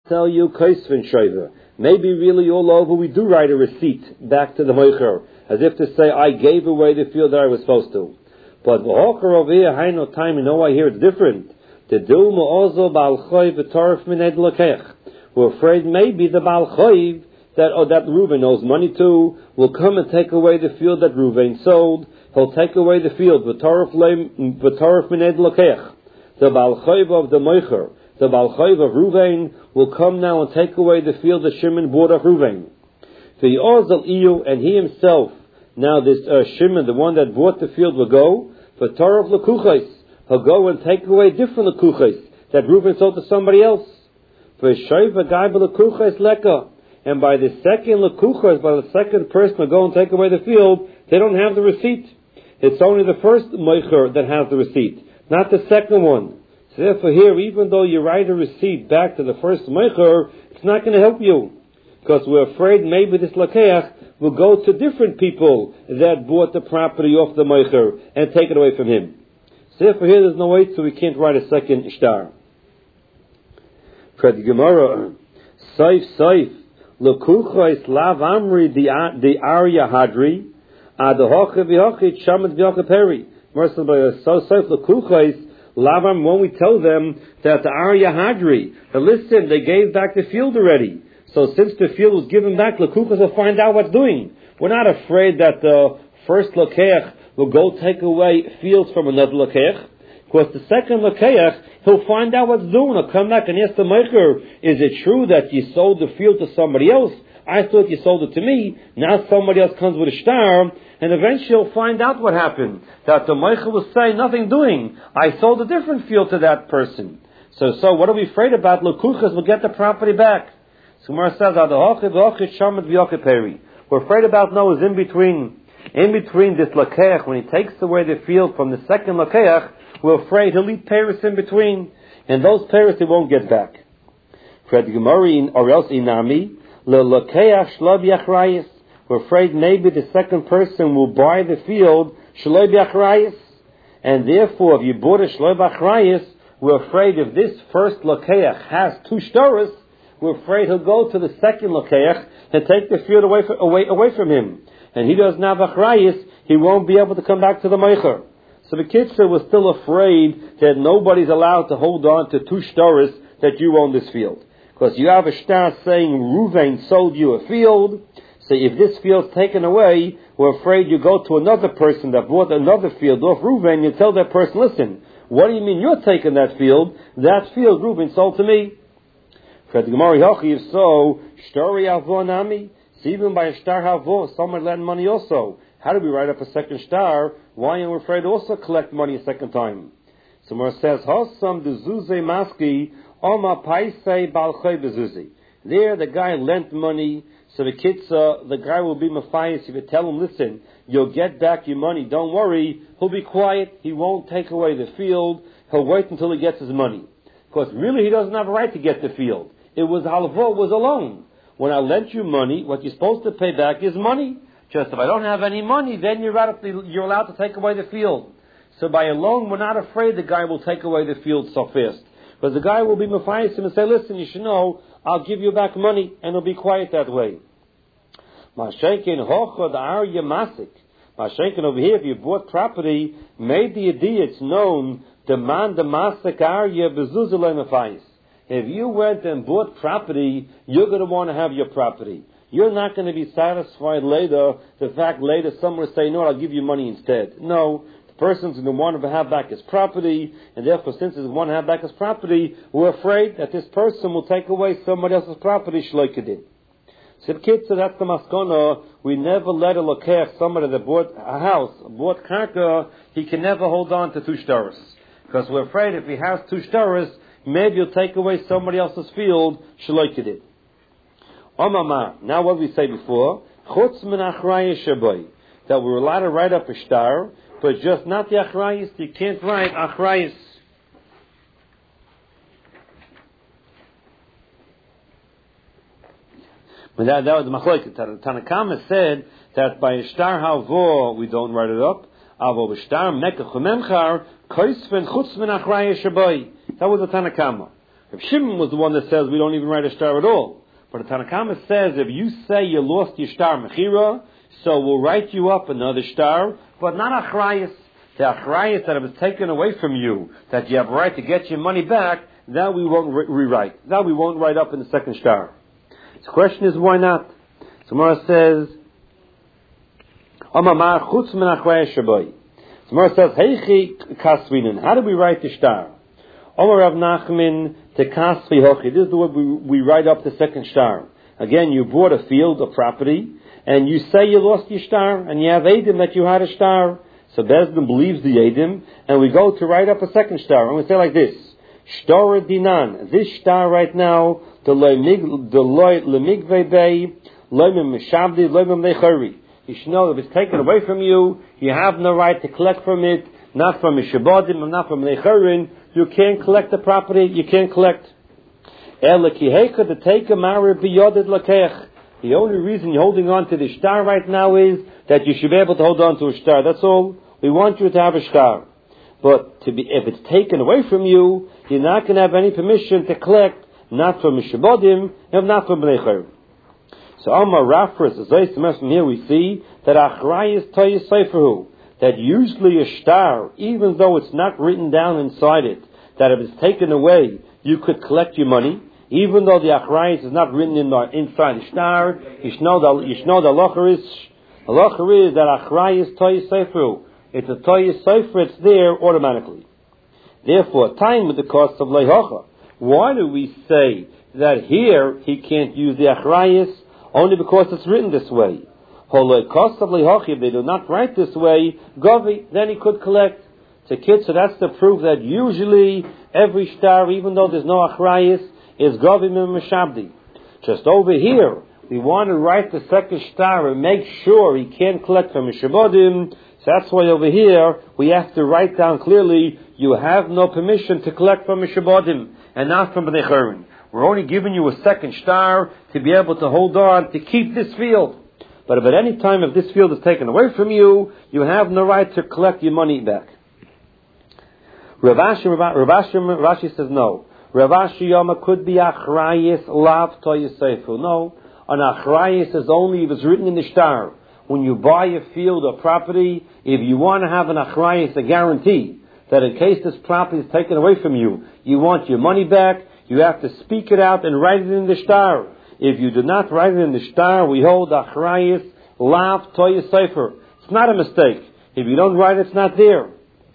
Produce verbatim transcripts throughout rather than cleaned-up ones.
tell you Kaisvin Shoiva. Maybe really all over we do write a receipt back to the Moicher, as if to say, I gave away the field that I was supposed to. But the Hocher over here, I no time, you know why here it's different. The Dilma also Baal Choiv v'Torf Mined Lekech. We're afraid maybe the Baal Choiv that oh, that Reuven owes money to will come and take away the field that Reuven sold. He'll take away the field v'Torf Mined Lekech. The Baal Choiv of the Moicher, the Baal Choiv of Reuven, will come now and take away the field that Shimon bought of Reuven. The Ozal Iyu, and he himself, now this uh, Shimon, the one that bought the field, will go for Torah of Lekuchos. He'll go and take away different Lekuchos that Reuven sold to somebody else. For Shoiva Gai Lekuchos Leka. And by the second Lekuchos, by the second person will go and take away the field, they don't have the receipt. It's only the first Moicher that has the receipt, not the second one. So therefore here, even though you write a receipt back to the first Moicher, it's not going to help you. Because we're afraid maybe this Lakeach will go to different people that bought the property off the Moicher and take it away from him. So therefore here there's no way, so we can't write a second shtar. For the Gemara, Saif Saif, Lekuchos Lav Amri the Arya Hadri, Adahocha V'Hochit Shamat V'Hocha Peri. So Saif Lekuchos Lav Amri, when we tell them that the Arya Hadri, that listen, they gave back the field already. So since the field was given back, Lekuchos will find out what's doing. We're not afraid that the first Lakeach will go take away fields from another Lakeach. Because the second Lakeach, he'll find out what's doing. He'll come back and ask the Meicher, is it true that you sold the field to somebody else? I thought you sold it to me. Now somebody else comes with a star, and eventually he'll find out what happened. That the Meicher will say, nothing doing. I sold a different field to that person. So, so what are we afraid about? Lekuchos will get the property back. So Gemara says, we're afraid about no is in between, in between this Lakeach, when he takes away the field from the second Lakeach, we're afraid he'll leave Paris in between, and those Paris they won't get back. Or else Inami, Lakeach Shlo B'Achrayis. We're afraid maybe the second person will buy the field Shlo B'Achrayis, and therefore if you bought a Shlo B'Achrayis, we're afraid if this first Lakeach has two shtaros, we're afraid he'll go to the second Lakeach and take the field away, from, away, away from him. And he doesn't have Achrayis, he won't be able to come back to the Meicher. So the Kitzur was still afraid that nobody's allowed to hold on to two shtaros that you own this field. Because you have a shtar saying Reuven sold you a field, so if this field's taken away, we're afraid you go to another person that bought another field off Reuven, you tell that person, listen, what do you mean you're taking that field? That field Reuven sold to me. For the Gemara Yochi, so shtori avo nami. So even by a star havo, someone lend money also. How do we write up a second star? Why are we afraid to also collect money a second time? So Gemara says, Hosam dezuze maski oma paisei balchay bezuzi. There, the guy lent money. So the kitzah, the guy will be mafayis. If you tell him, listen, you'll get back your money. Don't worry. He'll be quiet. He won't take away the field. He'll wait until he gets his money. Because really, he doesn't have a right to get the field. It was halvo, was a loan. When I lent you money, what you're supposed to pay back is money. Just if I don't have any money, then you're, out of the, you're allowed to take away the field. So by a loan, we're not afraid the guy will take away the field so fast. Because the guy will be mafayis him and say, listen, you should know, I'll give you back money, and he'll be quiet that way. Mashenkin hocha the arya masik. Mashenkin over here, if you bought property, made the idea it's known, demand the masik arya bezuzulay mafayis. If you went and bought property, you're going to want to have your property. You're not going to be satisfied later, the fact later someone will say, no, I'll give you money instead. No, the person's going to want to have back his property, and therefore since he wants to have back his property, we're afraid that this person will take away somebody else's property, shloika did. So the kids, so that's the maskona, we never let a lokeach, somebody that bought a house, bought karka, he can never hold on to two shtaros. Because we're afraid if he has two shtaros, maybe you'll take away somebody else's field, shloika did. Omama, now what did we say before? Chutz min achrayis shaboy. That we're allowed to write up a shtar, but just not the achrayis, you can't write achrayis. But that, that was the machlokes. Tanakama said that by a shtar havo we don't write it up. Avo b'shtar mekach umemchar koisven chutz min achrayis shaboy. That was the Tanakama. Rav Shimon was the one that says we don't even write a star at all. But the Tanna Kama says if you say you lost your star mechira, so we'll write you up another star, but not achrayis. The achrayis that it was taken away from you, that you have a right to get your money back, that we won't re- rewrite. That we won't write up in the second star. The question is, why not? So Gemara says, Amamar chutz min achrayis shabai. Gemara says, Heichi kasvinin. How do we write the star? Omar Rav Nachman te kasvi hochi. This is the way we, we write up the second star. Again, you bought a field, a property, and you say you lost your star, and you have Eidim that you had a star. So Bezdin believes the Eidim, and we go to write up a second star. And we say like this, Shtora dinan. This star right now, the loy lemigve bay, loy mishabdi, loy mechari. You should know if it's taken away from you, you have no right to collect from it, not from mishabodim, not from necharin. You can't collect the property, you can't collect. Elekiheka to take a mara biyodid lakech. The only reason you're holding on to the star right now is that you should be able to hold on to a star. That's all. We want you to have a star. But to be, if it's taken away from you, you're not going to have any permission to collect, not from Mishabodim, and not from Bnei. So Amar Rafras, as from here we see that Achrayis Toyis Seferhu, that usually a star, even though it's not written down inside it, that if it's taken away, you could collect your money. Even though the achrayis is not written in the, inside the star, you should know the, you should know the halacha is, the halacha is that achrayis toyis seferu. It's a toyis sefer, it's there automatically. Therefore, time with the cost of leihocha. Why do we say that here he can't use the achrayis? Only because it's written this way. Holoi cost of leihocha, if they do not write this way, govi, then he could collect. To kids, so that's the proof that usually every star, even though there's no achrayis, is Govim and Meshabdi. Just over here, we want to write the second star and make sure he can't collect from Meshabodim. So that's why over here, we have to write down clearly, you have no permission to collect from Meshabodim and not from Bnei Chorin. We're only giving you a second star to be able to hold on, to keep this field. But if at any time if this field is taken away from you, you have no right to collect your money back. Rav Ashi, Rav Ashi, Rashi says no. Rav Ashi Yoma could be achrayis lav toyis sefer. No, an achrayis is only if it's written in the star. When you buy a field or property, if you want to have an achrayis, a guarantee that in case this property is taken away from you, you want your money back, you have to speak it out and write it in the star. If you do not write it in the star, we hold achrayis lav toyis sefer. It's not a mistake. If you don't write it, it's not there.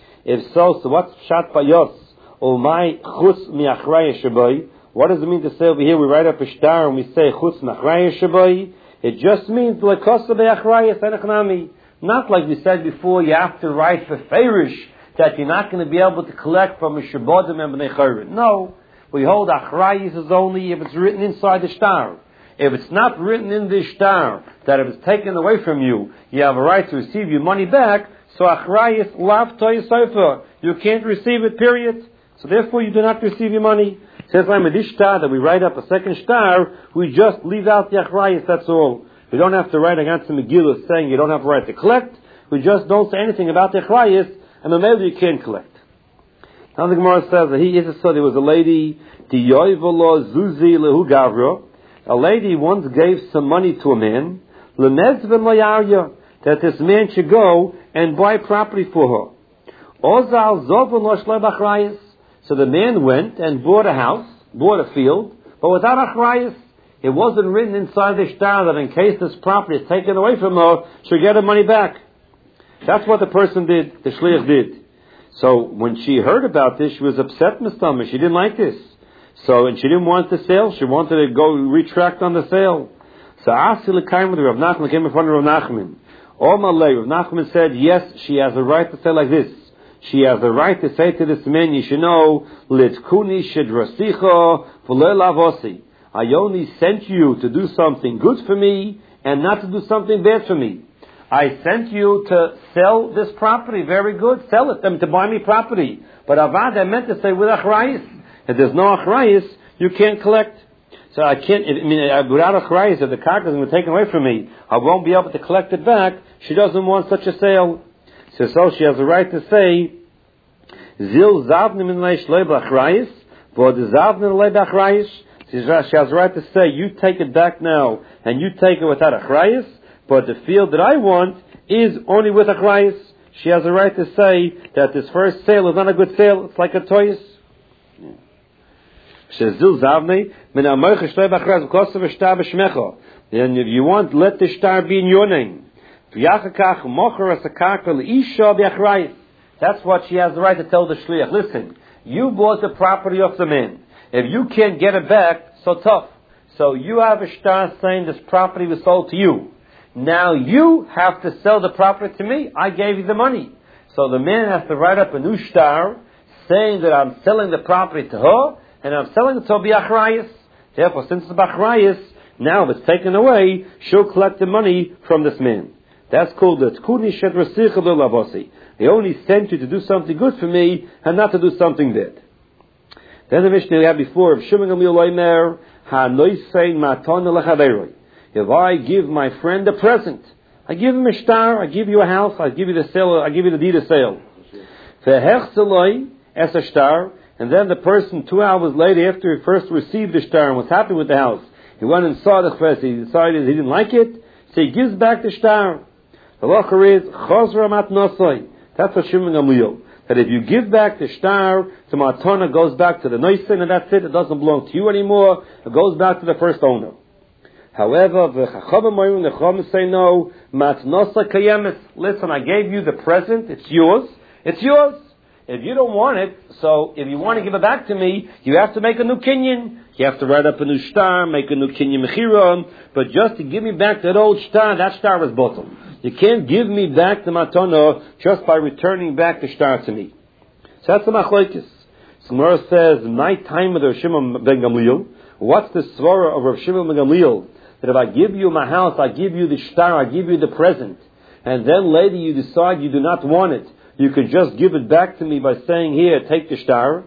If so, so what's pshat payos? Oh my chutz miachrayis shabai. What does it mean to say over here? We write up a star and we say chutz miachrayis shabai. It just means lekosa beachrayis enechnami. Not like we said before, you have to write for feirish that you're not going to be able to collect from a shabodim and bnei chorin. No, we hold achrayis is only if it's written inside the star. If it's not written in the star that if it's taken away from you, you have a right to receive your money back. So achrayis lav toyis sefer. You can't receive it, period. So therefore you do not receive your money. Says like with this star that we write up a second star, we just leave out the achrayis, that's all. We don't have to write against the Megillah saying you don't have a right to collect. We just don't say anything about the achrayis, and maybe you can't collect. Now the Gemara says that he is a so there was a lady, Diyoivolo Zuzi Lehu Gavra. A lady once gave some money to a man, Lemezven Layarya, that this man should go and buy property for her. Ozal Zovon Lo Shleb Achrayis. So the man went and bought a house, bought a field, but without achrayis. It wasn't written inside the star that in case this property is taken away from her, she'll get her money back. That's what the person did, the shliach did. So when she heard about this, she was upset, Mistama. She didn't like this. So, and she didn't want the sale. She wanted to go retract on the sale. So Asi l'kaim with Rav Nachman came in front of Rav Nachman. O Malay, Rav Nachman said, yes, she has a right to say like this. She has the right to say to this man, you should know, Litkuni shedrasicha v'lo lavosi. I only sent you to do something good for me and not to do something bad for me. I sent you to sell this property. Very good. Sell it. Them to buy me property. But avad, I meant to say with achrayis. If there's no achrayis, you can't collect. So I can't, I mean, without achrayis, if the karka is going to be taken away from me, I won't be able to collect it back. She doesn't want such a sale. So, so she has a right to say, Zil zavnim in leish leib achrayis, But the Zavna Lebachrayis, she has the right to say, you take it back now, and you take it without achrayis, but the field that I want is only with achrayis. She has the right to say that this first sale is not a good sale, it's like a toys. Then if you want, let the star be in your name. That's what she has the right to tell the shliach. Listen, you bought the property of the man. If you can't get it back, so tough. So you have a star saying this property was sold to you. Now you have to sell the property to me. I gave you the money. So the man has to write up a new star saying that I'm selling the property to her, and I'm selling it to Biachrayis. Therefore, since it's Bachrayis, now if it's taken away, she'll collect the money from this man. That's called the Tkuni Shed Rasich Lavasi. They only sent you to do something good for me and not to do something bad. Then the Mishnah we had before of Shimon Gamliel Omer Ha Noisein Matana Lechaveroi. If I give my friend a present, I give him a star, I give you a house, I give you the sale, I give you the deed of sale. Ve'hechzeloi es a star. And then the person, two hours later, after he first received the star and was happy with the house, he went and saw the chves, he decided he didn't like it, so he gives back the star. The halacha is, chosra matnosai. That's what Shimon Gamliel. That if you give back the star, the matana goes back to the noisin, and that's it, it doesn't belong to you anymore, it goes back to the first owner. However, the chachavim moyim, the chachavim say no, matnosa kayemes. Listen, I gave you the present, it's yours, it's yours. If you don't want it, so if you want to give it back to me, you have to make a new kinyan. You have to write up a new star, make a new kinyan mechiron. But just to give me back that old star, that star was bottom. You can't give me back the matana just by returning back the star to me. So that's the machlokes. Gemara says, my time with Rav Shimon ben Gamliel. What's the svara of Rav Shimon ben Gamliel? That if I give you my house, I give you the star, I give you the present, and then later you decide you do not want it, you could just give it back to me by saying, here, take the star.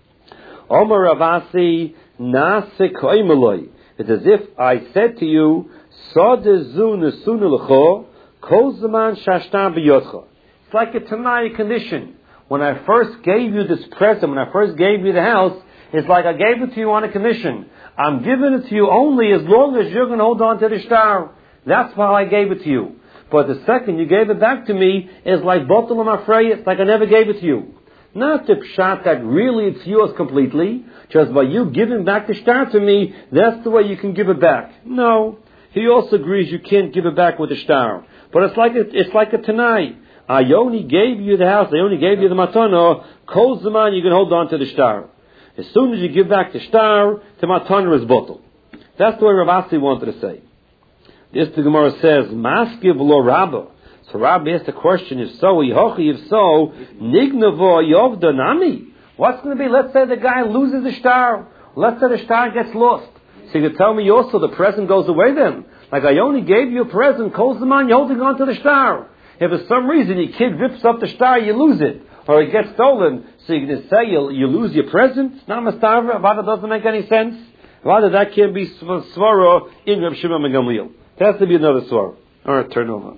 Omer Ravasi Nasik Oimeloi. It's as if I said to you, Sodezu Nesunu Lecho, Kol Zaman Shashtan B'Yotcha. It's like a Tanai condition. When I first gave you this present, when I first gave you the house, it's like I gave it to you on a commission. I'm giving it to you only as long as you're going to hold on to the star. That's why I gave it to you. But the second you gave it back to me is like Botel Afrei, it's like I never gave it to you. Not the pshat that really it's yours completely, just by you giving back the star to me, that's the way you can give it back. No. He also agrees you can't give it back with the star. But it's like a, it's like a Tanai. I only gave you the house, I only gave you the matana, Kol Zaman you can hold on to the star. As soon as you give back the star, the matana is bottle. That's the way Rav Asi wanted to say. This the Gemara says, Maskiv lo Rabba. So Rabbi asked the question, if so, Yehochi, if so, Nignavo Yovda Nami. What's going to be? Let's say the guy loses the star. Let's say the star gets lost. So you can tell me also the present goes away then. Like I only gave you a present, Kol Zaman, you're holding on to the star. If for some reason your kid rips up the star, you lose it. Or it gets stolen. So you can say you, you lose your present. It's not Mastarva. Rather doesn't make any sense. Rather that can be Svara in Reb Shimon ben Gamliel. There has to be another Svara. Alright, turn over.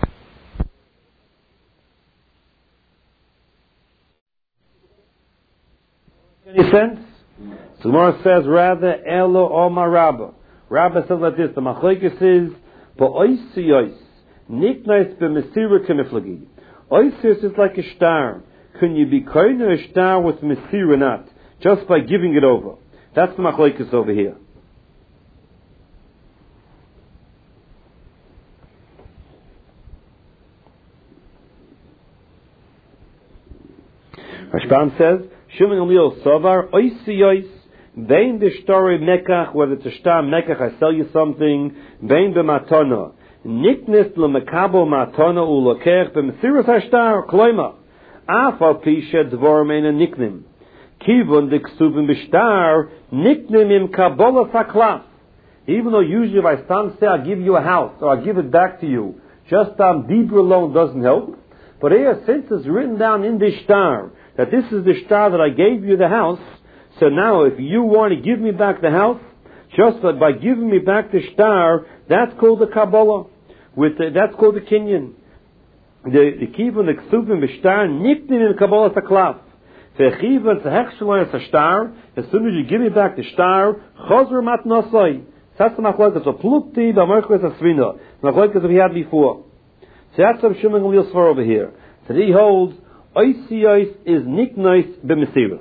Any sense? So Gemara says rather Elo Omar Rabba. Rabba says like this. The machlokes is Ba'oisi Yois. Niknais b'mesira k'miflagi. Oisius is like a star. Can you be koine a star with mesira not? Just by giving it over. That's the machlokes over here. Rashbam says, Shimon Gamliel Sovar, Oisios, Bein the story Mekach, whether it's a star Mekach, I sell you something, Bein b'matana. Niknis lemekabo matana ulokech b'mesiras hashtar kloima. Afal pisha dvorim ena niknim. Kivon diksuvim b'shtar niknim im kabola saklaf. Even though usually if I stand say I'll give you a house or I'll give it back to you, just um, Dibra alone doesn't help. But here, since it's written down in the star that this is the star that I gave you the house, so now if you want to give me back the house, just that by giving me back the star, that's called the Kabbalah. With the, that's called the Kinyan. The the kivon the ksuvim b'shtar niknin in Kabbalah taklaf. Vechiva tzehechsheloi as a star. As soon as you give me back the star, chosr matnosoi. That's the machlokas of plukti, the machlokas of svina. The machlokas that we had before. So that's what Shimon Gamliel swore over here. So he holds, oisiyos is niknois b'mesira.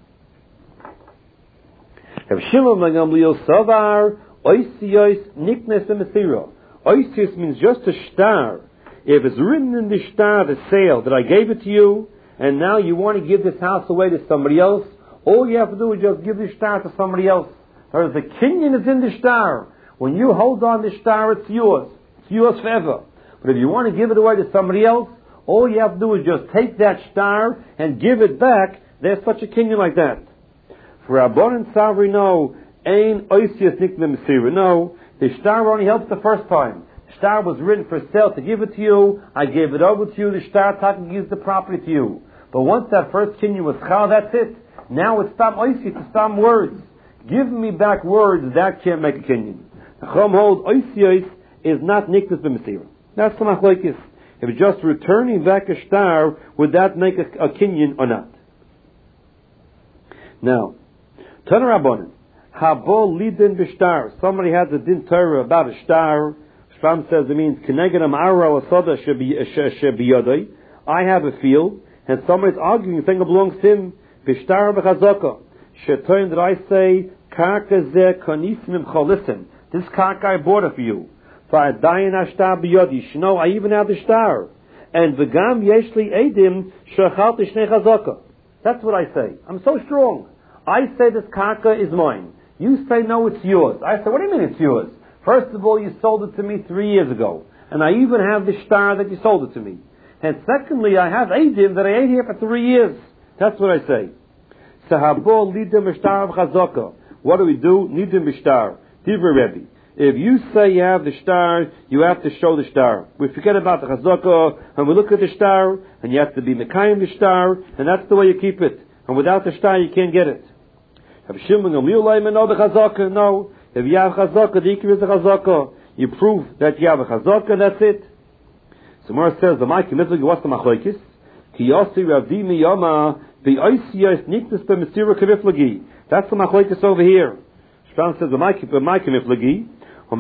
If Shimon Gamliel savar, oisiyos niknois b'mesira. Oisiyos means just a star. If it's written in the star, the sale, that I gave it to you, and now you want to give this house away to somebody else, all you have to do is just give the star to somebody else. Whereas the kinyan is in the star. When you hold on the star, it's yours. It's yours forever. But if you want to give it away to somebody else, all you have to do is just take that star and give it back. There's such a kinyan like that. For Rabban and Savri, no, ain oisias nikmem mesira. No, the star only helps the first time. The star was written for sale to give it to you. I gave it over to you. The star talking gives the property to you. But once that first kinyan was chal, that's it. Now it's stam oisias, it's stam words. Give me back words, that can't make a kinyan. The Chum holds oisias is not niknas b'mesira. That's the machlokes. If it's just returning back a star, would that make a, a kinyan or not? Now, Tana Rabbanan, Habol lidin b'shtar. Somebody has a din Torah about a star. Shram says it means Keneged amara asada shebiyodai. I have a field, and somebody's arguing, saying it belongs to him. B'shtar b'chazaka. Shetoin that I say, Karka zeh konismim cholisim. This karka I bought it for you. V'adayin ashtar biyodi. Shno, I even have the star. And v'gam yeshli edim shechalti shnei chazaka. That's what I say. I'm so strong. I say this karka is mine. You say no, it's yours. I say, what do you mean it's yours? First of all, you sold it to me three years ago. And I even have the star that you sold it to me. And secondly, I have edim that I ate here for three years. That's what I say. Sahabol lidim b'shtar b'chazaka. What do we do? Nidim b'shtar. Divrei Rebbe. If you say you have the star, you have to show the star. We forget about the chazaka, and we look at the star, and you have to be mekayim the star, and that's the way you keep it. And without the star, you can't get it. If Shimon Gamliel know the chazaka, no. If you have chazaka, the ikir is the chazaka. You prove that you have a chazaka, and that's it. So Mor says, the Maiki Mitzvah, what's the machlokes? Ki yosi ravdi miyama b'oisiyos niknas b'mesira k'miflagi. That's the machlokes over here. Shram says, the Maiki Miflagi, that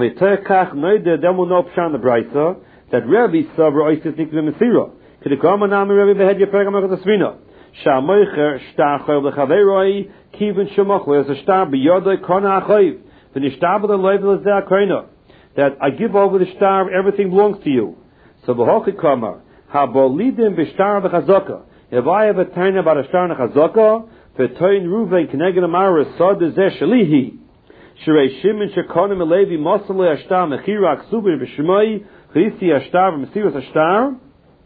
Rabbi Sabra Oisis Nikla Mesira. Kidikama Nami Rabbi Behed Yapergamach the Svina. Shamoicher Star Choyv Lechaveroi, Kivin Shemach, where's a star beyond Kona Choyv. The Nishtab of the level is there Koina. That I give over the star, everything belongs to you. So Bahokikama, Habolidim Bishtar Bechazaka. If I have a time about a star in a Chazaka, Vetoin Ruven Keneged Amara Sod Zeh Shalihi. Shirei Shimon Shekonim Elevi Mosale Ashtar Mechira Aksubin B'Shemai Chrisi Ashtar V'Mesiras Ashtar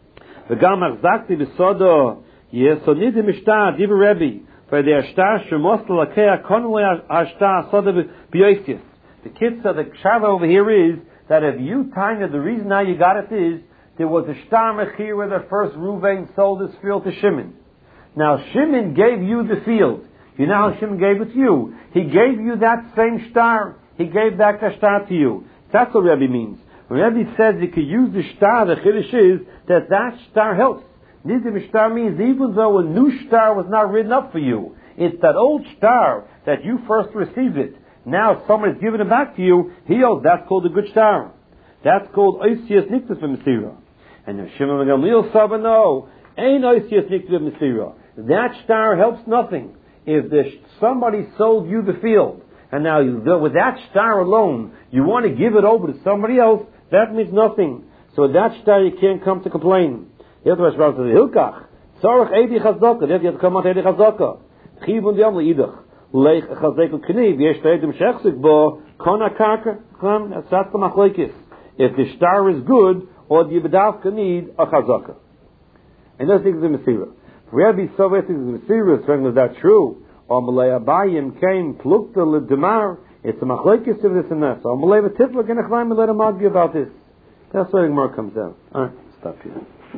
V'Gam Achzakti B'Sodo Yesonidim Ashtar Diva Rebbe for the Ashtar Shemosle Lakea Konle Ashtar Sodo B'Yoisius. The kitzah, the shava over here is that if you tanya, the reason how you got it is there was a Shtar Mechir where the first Ruvain sold his field to Shimon. Now Shimon gave you the field. You know how Shimon gave it to you. He gave you that same star. He gave back the star to you. That's what Rebbe means. When Rebbe says you can use the star, the chiddush is that that star helps. Nidim star means even though a new star was not written up for you, it's that old star that you first received it. Now someone has given it back to you. He owes. That's called a good star. That's called oisias niktas b'mesira. And if Shimon Gamliel Saba, no, ain't oisias niktas b'mesira. That star helps nothing. If the, somebody sold you the field, and now you, with that star alone, you want to give it over to somebody else, that means nothing. So with that star, you can't come to complain. You have to respond to the Hilkach. Tzarech Eidi Chazaka. You have to come out Eidi Chazaka. Chivun Diam Leidach. Leich Chazek Kniv. Yesh Teidim Shechzik Bo. Kona Karka. That's the machlokes. If the star is good, or the Yibadavka need a Chazaka. And those things are Mesira. Rabbi Sovet is mysterious, when was that true? Or Malay Abayim came, Plukta Lidemar, it's a machlokes of this and that. So Malay Tiflak and Echleim and let him argue about this. That's where the Gemara comes down. Alright, stop here.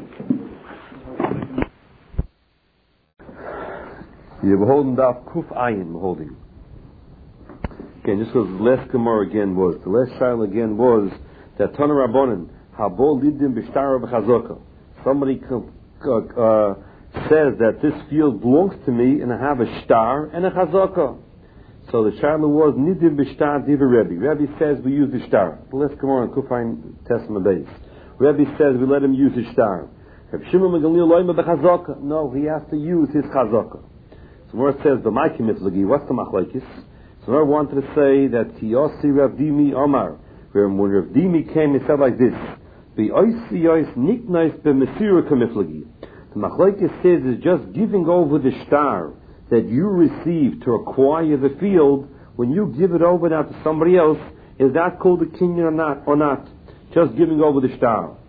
You're beholding Daf Kuf Ayin, beholding. Again, this was the last Gemara again was, the last trial again was, that Tana Rabbanan, Habol Lidim B'Shtar B'Chazaka. Somebody, uh, uh, says that this field belongs to me and I have a star and a chazaka. So the Shaila was Nidim B'Shtar Diva Rebbe. Rebbe says we use the star. Let's come on, Kufain Testament base. Rebbe says we let him use his star. Rabbi Shimon ben Gamliel loyma b'chazaka. No, he has to use his chazaka. So where it says b'mayki mitzlagi, what's the machlokes? So I wanted to say that Tiyosi Rav Dimi Omar, where when Rav Dimi came, he said like this: B'oisi yois niknais b'mesira kamiflagi. The machlokes says is just giving over the star that you receive to acquire the field. When you give it over now to somebody else, is that called a kinyan or not? Or not? Just giving over the star.